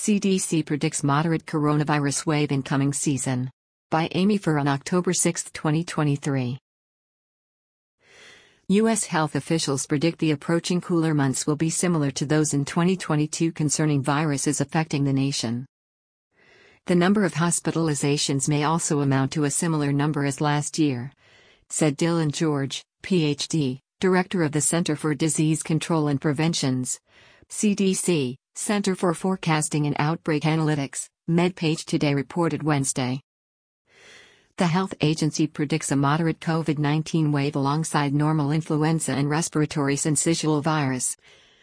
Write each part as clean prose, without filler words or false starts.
CDC predicts moderate coronavirus wave in coming season. By Amy Furr on October 6, 2023. U.S. health officials predict the approaching cooler months will be similar to those in 2022 concerning viruses affecting the nation. The number of hospitalizations may also amount to a similar number as last year, said Dylan George, Ph.D., Director of the Center for Disease Control and Prevention's CDC, Center for Forecasting and Outbreak Analytics, MedPage Today reported Wednesday. The health agency predicts a moderate COVID-19 wave alongside normal influenza and respiratory syncytial virus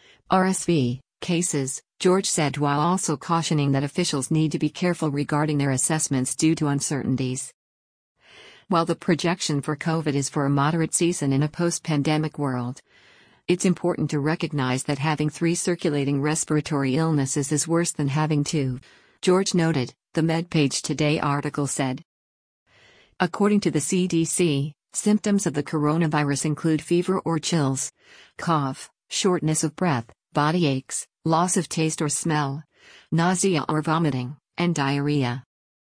(RSV) cases, George said, while also cautioning that officials need to be careful regarding their assessments due to uncertainties. While the projection for COVID is for a moderate season in a post-pandemic world, it's important to recognize that having 3 circulating respiratory illnesses is worse than having 2, George noted, the MedPage Today article said. According to the CDC, symptoms of the coronavirus include fever or chills, cough, shortness of breath, body aches, loss of taste or smell, nausea or vomiting, and diarrhea.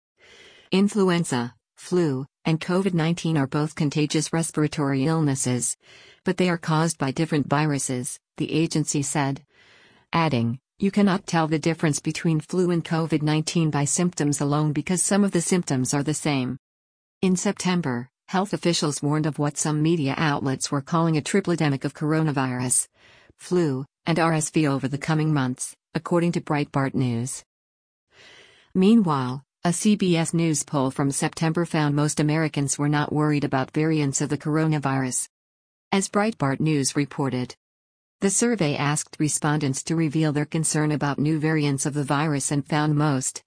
Influenza, flu, and COVID-19 are both contagious respiratory illnesses, but they are caused by different viruses, the agency said. Adding, you cannot tell the difference between flu and COVID-19 by symptoms alone because some of the symptoms are the same. In September, health officials warned of what some media outlets were calling a tripledemic of coronavirus, flu, and RSV over the coming months, according to Breitbart News. Meanwhile, a CBS News poll from September found most Americans were not worried about variants of the coronavirus. As Breitbart News reported, the survey asked respondents to reveal their concern about new variants of the virus and found most,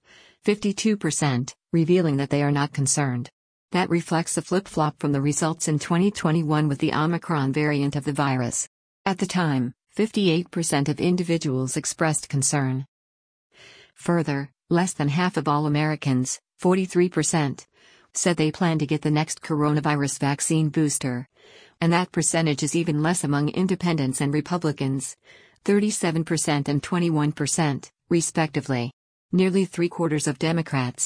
52%, revealing that they are not concerned. That reflects a flip-flop from the results in 2021 with the Omicron variant of the virus. At the time, 58% of individuals expressed concern. Further, less than half of all Americans, 43%, said they plan to get the next coronavirus vaccine booster. And that percentage is even less among independents and Republicans, 37% and 21%, respectively. Nearly 3/4 of Democrats,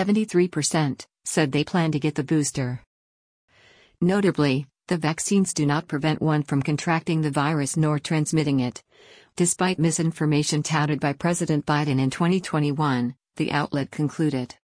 73%, said they plan to get the booster. Notably, the vaccines do not prevent one from contracting the virus nor transmitting it. Despite misinformation touted by President Biden in 2021, the outlet concluded.